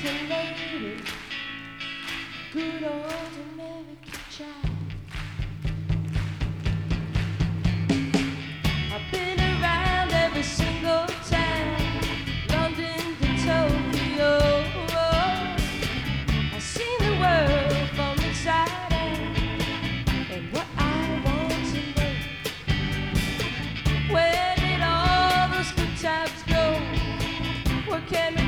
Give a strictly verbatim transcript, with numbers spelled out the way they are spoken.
American lady, good old American child. I've been around every single town, London to Tokyo. I've seen the world from inside out, and what I want to know, where did all those good times go? What can we